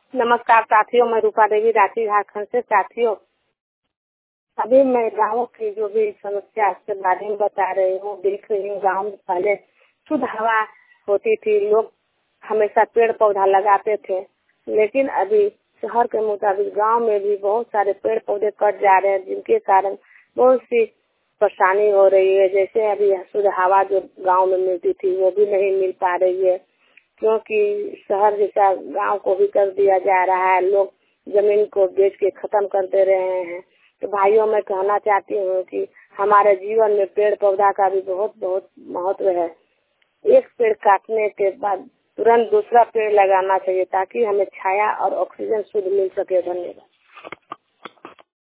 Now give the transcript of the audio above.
नमस्कार साथियों, मैं रूपा देवी रांची झारखंड से। साथियों, अभी मैं गाँव की जो भी समस्या के बारे में बता रही हूँ, देख रही हूँ। गाँव में पहले शुद्ध हवा होती थी, लोग हमेशा पेड़ पौधा लगाते थे, लेकिन अभी शहर के मुताबिक गांव में भी बहुत सारे पेड़ पौधे कट जा रहे हैं, जिनके कारण बहुत सी परेशानी हो रही है। जैसे अभी शुद्ध हवा जो गांव में मिलती थी वो भी नहीं मिल पा रही है, क्योंकि शहर जैसा गांव को भी कर दिया जा रहा है। लोग जमीन को बेच के खत्म कर दे रहे हैं। तो भाइयों, मैं कहना चाहती हूँ कि हमारे जीवन में पेड़ पौधा का भी बहुत बहुत महत्व है। एक पेड़ काटने के बाद तुरंत दूसरा पेड़ लगाना चाहिए, ताकि हमें छाया और ऑक्सीजन शुद्ध मिल सके। धन्यवाद।